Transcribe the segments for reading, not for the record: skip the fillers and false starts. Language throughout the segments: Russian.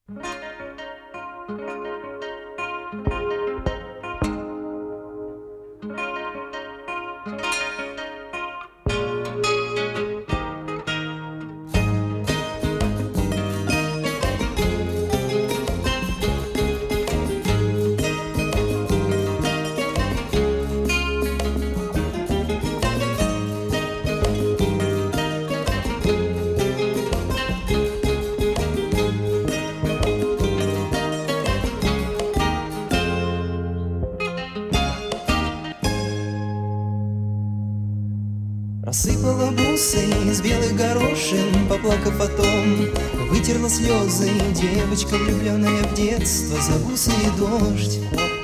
Рассыпала бусы из белых горошин, поплакав о том, вытерла слезы девочка, влюбленная в детство, за бусы и дождь.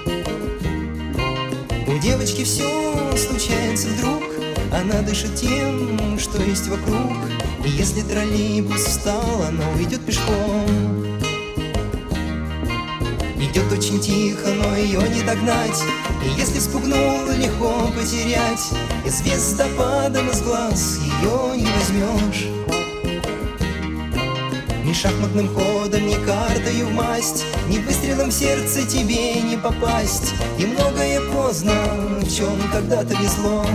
У девочки все случается вдруг, она дышит тем, что есть вокруг, и если троллейбус встал, она уйдет пешком. Идет очень тихо, но ее не догнать, и если спугнул, легко потерять, и звездопадом из глаз ее не возьмешь. Ни шахматным ходом, ни картою в масть, ни выстрелом в сердце тебе не попасть, и многое поздно, в чем когда-то везло.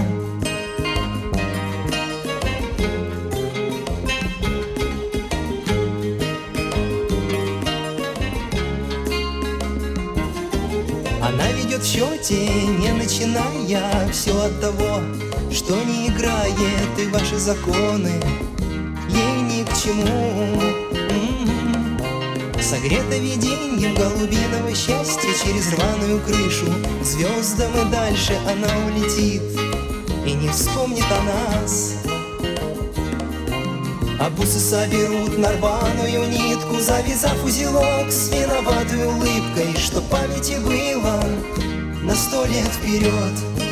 Она ведет в счете, не начиная, все от того, что не играет, и ваши законы ей ни к чему. Согрета виденьем голубиного счастья, через рваную крышу к звездам и дальше она улетит и не вспомнит о нас. А бусы соберут на рваную нитку, завязав узелок с виноватой улыбкой, что памяти было на 100 лет вперед.